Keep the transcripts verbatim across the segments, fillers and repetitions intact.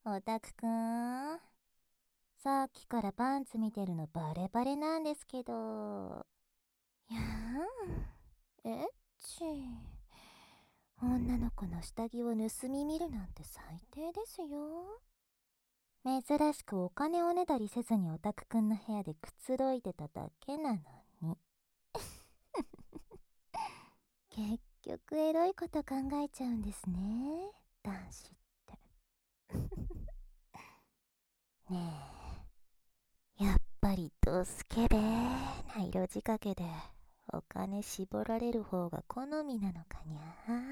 オタクくん、さっきからパンツ見てるのバレバレなんですけど。いやーん、エッチ。女の子の下着を盗み見るなんて最低ですよ。珍しくお金をねだりせずにオタクくんの部屋でくつろいでただけなのに。結局エロいこと考えちゃうんですね、男子って。ねえ、やっぱりドスケベな色仕掛けでお金絞られる方が好みなのかにゃ。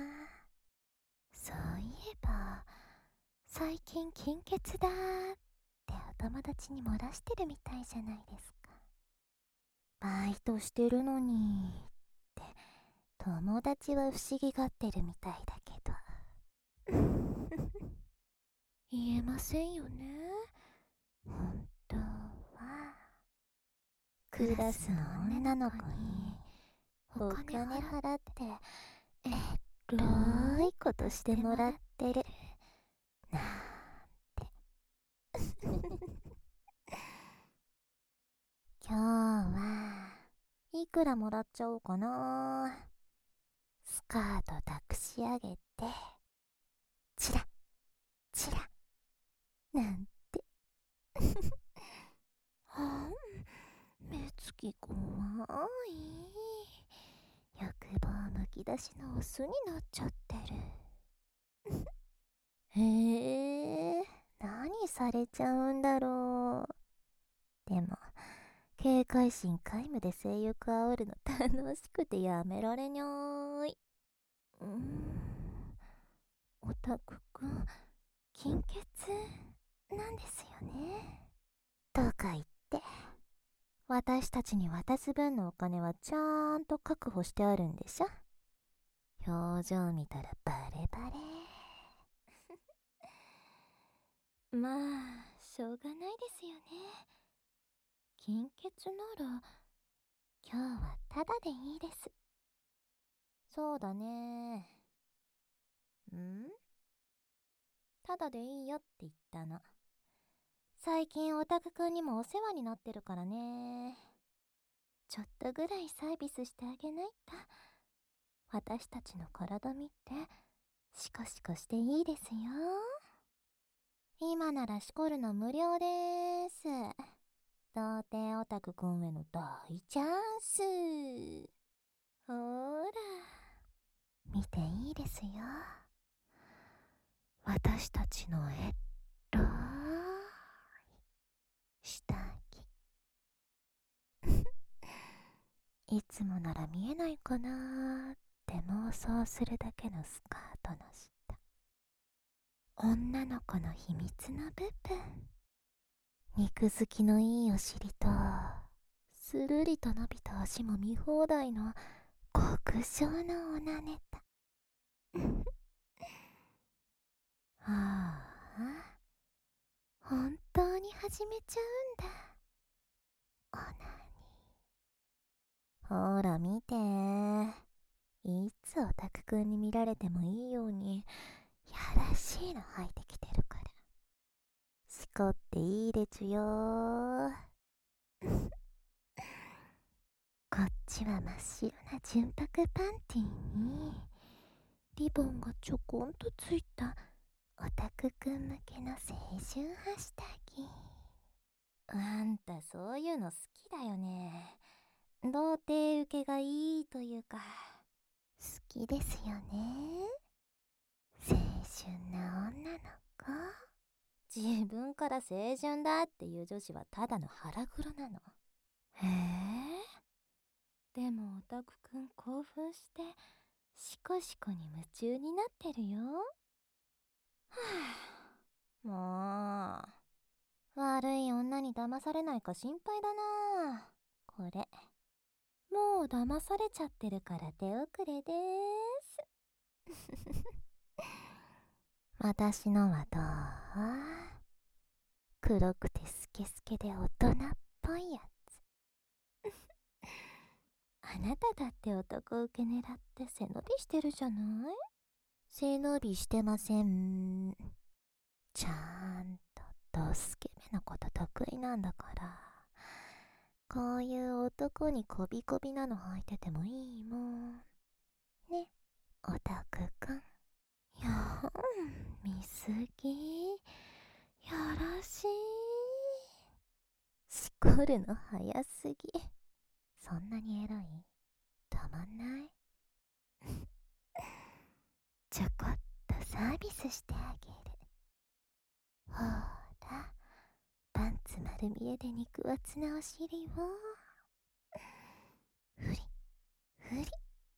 そういえば最近金欠だーってお友達に漏らしてるみたいじゃないですか。バイトしてるのにって友達は不思議がってるみたいだけど。言えませんよね、本当は。クラスの女の子にお金払ってえらいことしてもらってるなんて。今日はいくらもらっちゃおうかな。スカート抱くし上げてチラチラなんて。はん、目つき怖い。欲望むき出しのオスになっちゃってる。へえ、何されちゃうんだろう。でも警戒心皆無で性欲煽るの楽しくてやめられにゃーい。うーん、オタクくん金欠なんですよね。とか言って私たちに渡す分のお金はちゃんと確保してあるんでしょ。表情見たらバレバレ。まあしょうがないですよね。金欠なら今日はタダでいいです。そうだね。ん？タダでいいよって言ったの。最近オタクくんにもお世話になってるからね。ちょっとぐらいサービスしてあげないと。私たちの体見てシコシコしていいですよ。今ならしこるの無料でーす。童貞オタクくんへの大チャンス。ほーら見ていいですよ、私たちのえっろい下着。いつもなら見えないかなーって妄想するだけのスカートの下。女の子の秘密の部分。肉付きのいいお尻とするりと伸びた足も見放題の極上のオナネタ。ああ、本当に始めちゃうんだ、オナニー。ほら見て、いつオタクくんに見られてもいいようにやらしいの履いてきてるから。しこっていいでちゅよー。こっちは真っ白な純白パンティーにリボンがちょこんとついたオタクくん向けの青春は下着。あんたそういうの好きだよね。童貞受けがいいというか。好きですよね、青春な女の子。自分から青春だっていう女子はただの腹黒なの。へえ、でもオタクくん興奮してシコシコに夢中になってるよ。はあ、もう悪い女に騙されないか心配だな。これもう騙されちゃってるから手遅れでーす。私のはどう？黒くてスケスケで大人っぽいやつ。あなただって男受け狙って背伸びしてるじゃない？背伸びしてません。 ちゃんとドスケベなこと得意なんだから、こういう男にこびこびなの履いててもいいもんね、オタクくん。やーん、見すぎ。やらしい。しこるの早すぎ。そんなにエロい？たまんない？ちょこっとサービスしてあげる。ほーら、パンツ丸見えで肉厚なお尻をふりふり、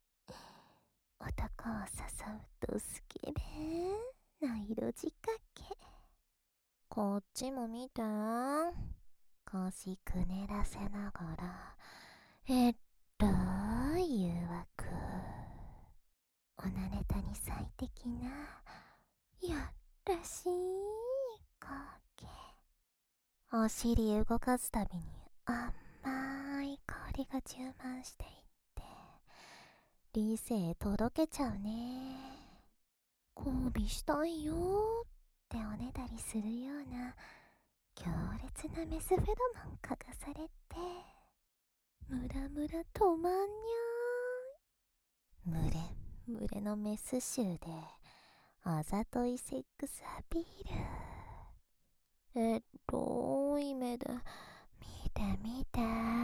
男を誘うドスケベな色仕掛け。こっちも見て。腰くねらせながらえっと誘惑、おなネタに最適なやらしい光景。お尻動かすたびに甘い香りが充満していって理性届けちゃうね。交尾したいよっておねだりするような強烈なメスフェロモン嗅がされてムラムラ止まんにゃーい。ムレムレのメス臭であざといセックスアピール。えっとい目で見て見て、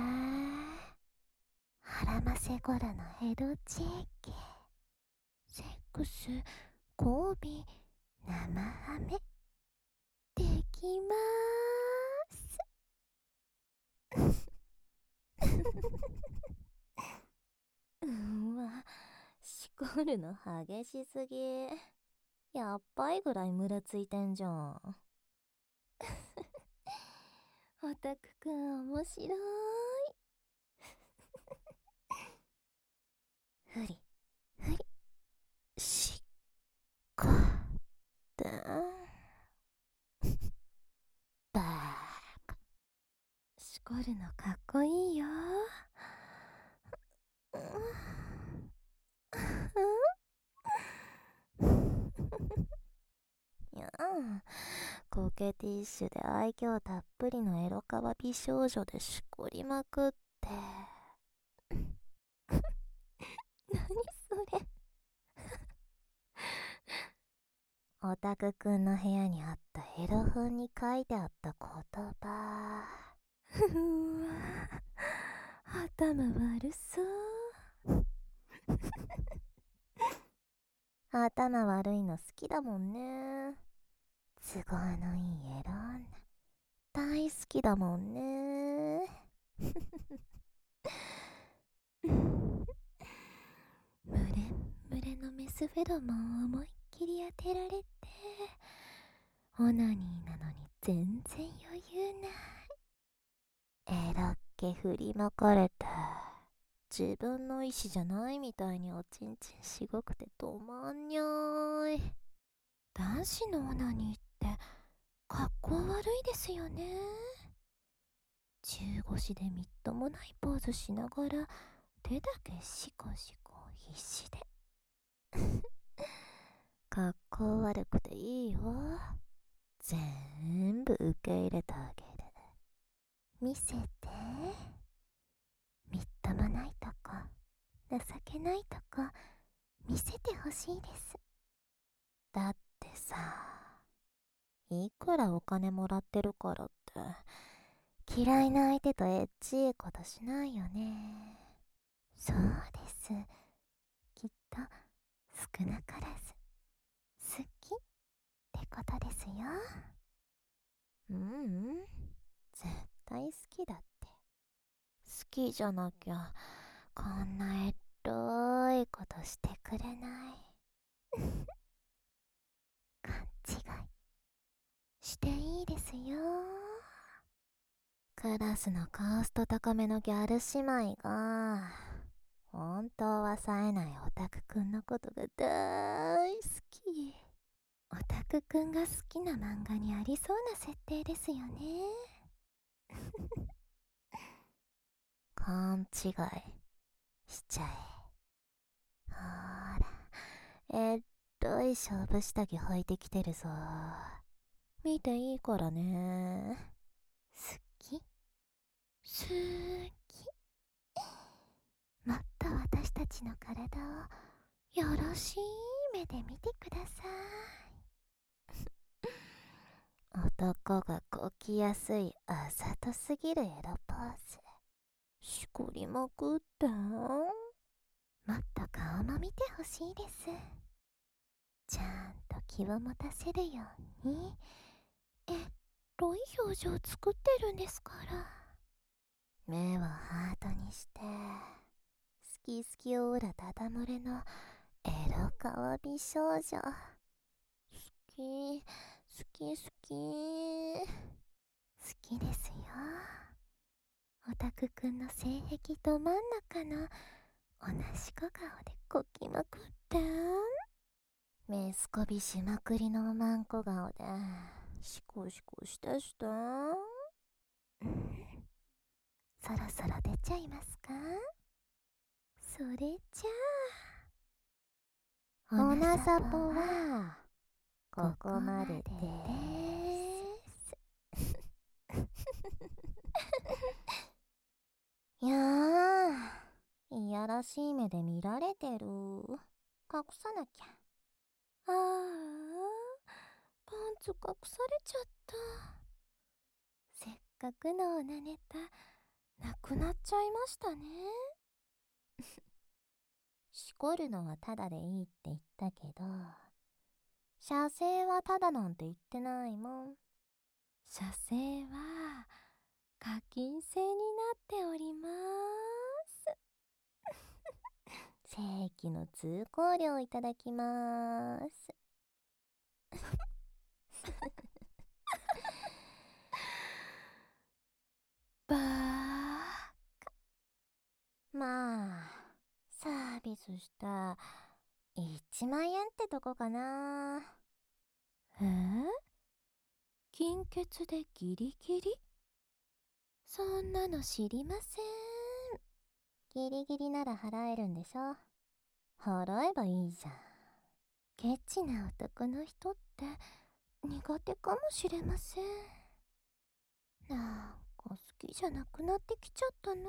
腹ませ頃のエロチェケ、セックス交尾生ハメできまーす。うわ、しこるの激しすぎ。やっばいぐらいムラついてんじゃん。オタクくん面白い。ふりふりしっこってバーカ。しこるのかっこいいよ。いやん、コケティッシュで愛嬌たっぷりのエロカワ美少女でしこりまくって。何それ。オタクくんの部屋にあったエロ本に書いてあった言葉。うわ、頭悪そう。頭悪いの好きだもんね。都合のいいエロ女大好きだもんね。ムレムレのメスフェロモンを思いっきり当てられて、オナニーなのに全然余裕ない。エロっ気振りまかれて自分の意志じゃないみたいにおちんちんしごくて止まんにゃーい。男子のオナニーってかっこ悪いですよね。中腰でみっともないポーズしながら手だけシコシコ必死で。かっこ悪くていいよ。全部受け入れてあげる。見せて。みっともないとこ、情けないとこ見せてほしいです。だってさ、いくらお金もらってるからって嫌いな相手とエッチいことしないよね。そうです。きっと少なからず好きってことですよ。うんうん、絶対好きだって。好きじゃなきゃこんなエロいことしてくれない。勘違いしていいですよ。クラスのカースト高めのギャル姉妹が本当は冴えないオタクくんのことが大好き。オタクくんが好きな漫画にありそうな設定ですよね。勘違いしちゃえ。ほーら、えっとい勝負下着履いてきてるぞ。 見ていいからね。好き好き。もっと私たちの体をよろしい目で見てください。男がこきやすいあざとすぎるエロポーズしこりまくってもっと顔も見てほしいです。ちゃんと気を持たせるようにえっとい表情作ってるんですから。目をハートにして好き好きオーラダダ漏れのエロ顔美少女。好き好き好き好きですよ。オタクくんの性癖ど真ん中の同じ小顔でこきまくってメスこびしまくりのおまんこ顔でシコシコしたした。そろそろ出ちゃいますか？それじゃあおなさぽはここまでです。いやー、いやらしい目で見られてる。隠さなきゃ。ああ、パンツ隠されちゃった。せっかくのおなネタなくなっちゃいましたね。しこるのはタダでいいって言ったけど、射精はタダなんて言ってないもん。射精は課金制になっております。正規の通行料いただきます。バーカ。まあサービスしたいちまんえんってとこかな。えー、金欠でギリギリ？そんなの知りません。ギリギリなら払えるんでしょ。払えばいいじゃん。ケチな男の人って苦手かもしれません。なんか好きじゃなくなってきちゃったな。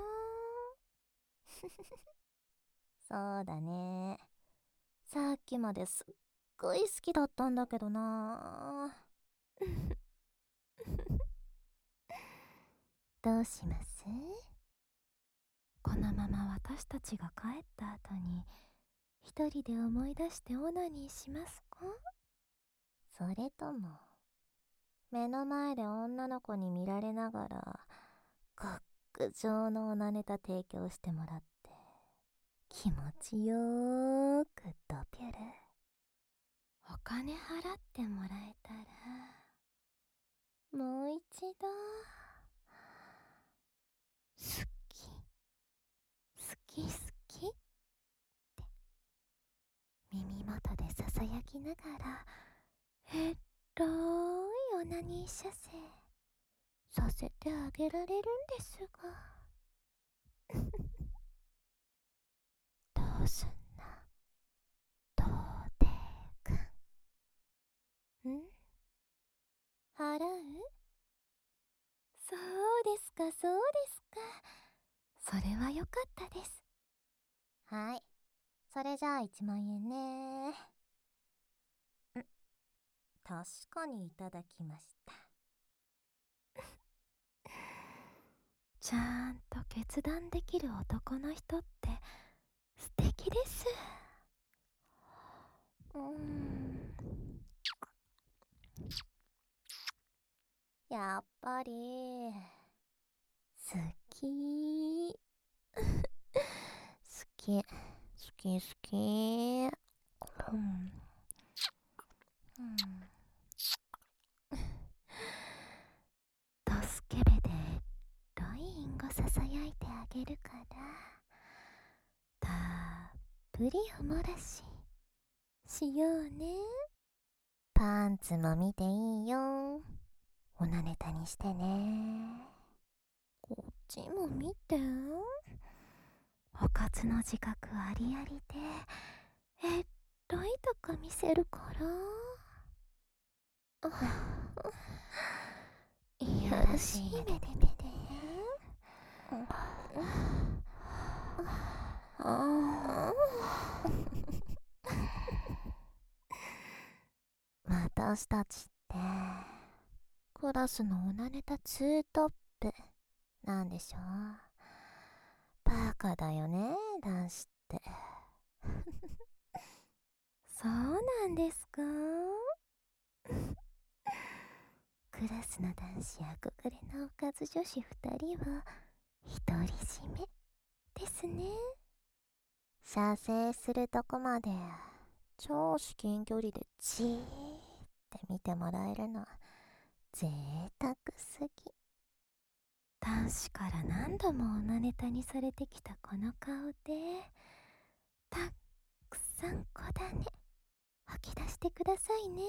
そうだね。さっきまですっごい好きだったんだけどな。どうします？このまま私たちが帰った後に一人で思い出してオナニーしますか？それとも目の前で女の子に見られながら極上のオナネタ提供してもらって気持ちよーくドピュル。お金払ってもらえたらもう一度好き好き好きって耳元でささやきながらえっといオナニー射精させてあげられるんですがどうすんな童貞くん。ん払う？そうですかそうですか。それはよかったです。はい、それじゃあいちまんえんね。ん、確かにいただきました。ちゃんと決断できる男の人って素敵です。うーん、やっぱり好き好き好き好き。うん、うん、助けべでロインゴささやいてあげるからたっぷりおもらししようね。パンツも見ていいよ。おなネタにしてね。こっちも見て。おかずの自覚ありありでえっといとか見せるから。 優しい目で見て。私たちってクラスのオナネタツートップなんでしょ。バカだよね、男子って。そうなんですか？クラスの男子憧れのおかず女子二人は独り占めですね。射精するとこまで超至近距離でじーって見てもらえるの贅沢すぎ。男子から何度もオナネタにされてきたこの顔でたくさん小種吐き出してくださいね。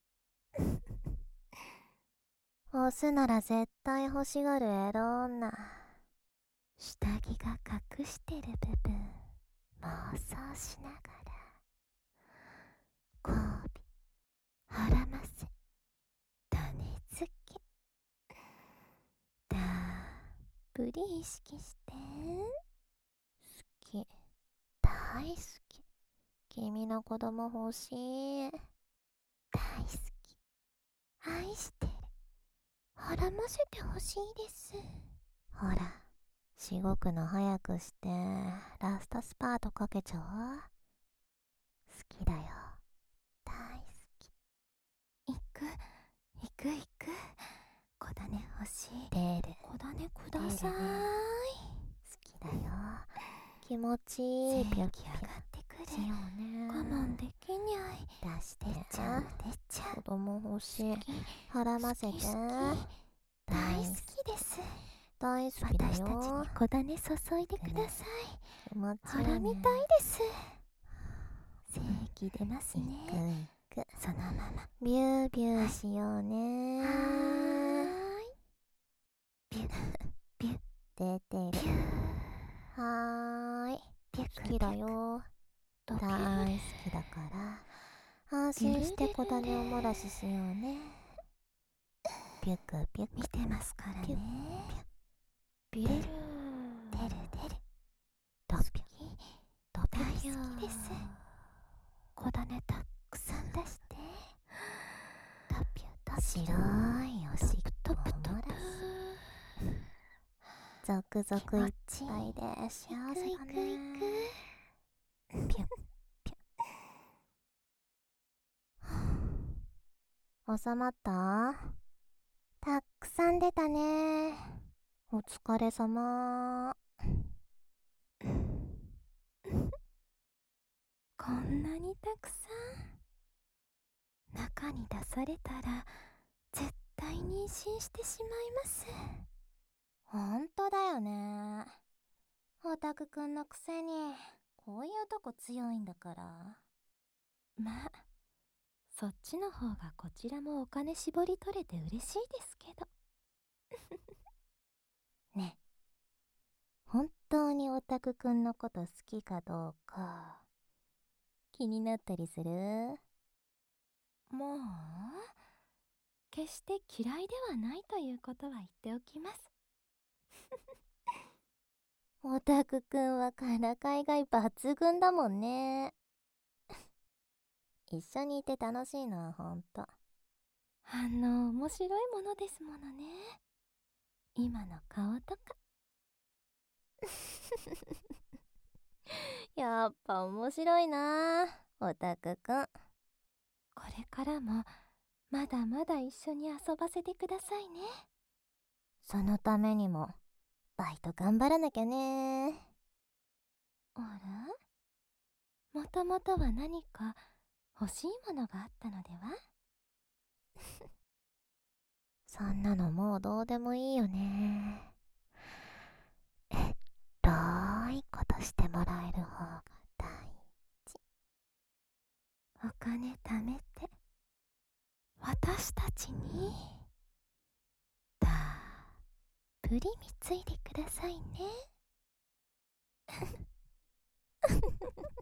押すなら絶対欲しがるエロ女。下着が隠してる部分妄想しながら交尾腹ませ種付けたっぷり意識して。好き、大好き、君の子供欲しい、大好き、愛してる、腹ませてほしいです。ほら、しごくの早くしてラストスパートかけちゃおう。好きだよ、大好き。行く行く行く。小種欲しい。出る。小種ください。好きだよ、気持ちいい。ピョキ上がってくる。我慢できにゃい。出して出ちゃう出ちゃう。子供欲しい。腹ませて。大好きです。大好きだよ。私たちに小種注いでください。気持ちいいね。腹みたいです。正気出ますね。行く行く。そのままビュービューしようね。はーい。ビュッビュッ出てる。はーい。好きだよ。大好きだから安心して小種を漏らししようね。ピュクピュク見てますからね。ビュッビュッ出る出る。ドピュドピュ好きです。小種たくさん出して。ドピュドピュ白いおしっこを漏らす。ゾクゾクいっぱいで幸せだね。ピュッピュッ収まった？たくさん出たね。お疲れ様。こんなにたくさん。中に出されたら絶対妊娠してしまいます。ほんとだよね。オタクくんのくせにこういうとこ強いんだから。まあそっちの方がこちらもお金絞り取れて嬉しいですけど。ねえ、本当にオタクくんのこと好きかどうか気になったりする？もう決して嫌いではないということは言っておきます。オタクくんはからかいがい抜群だもんね。一緒にいて楽しいのはほんと。あの面白いものですものね、今の顔とか。やっぱ面白いなオタクくん。これからもまだまだ一緒に遊ばせてくださいね。そのためにもバイト頑張らなきゃね。あら？もともとは何か欲しいものがあったのでは？そんなのもうどうでもいいよね。えっといことしてもらえる方が大事。お金貯めて私たちにたっぷり貢いでくださいね。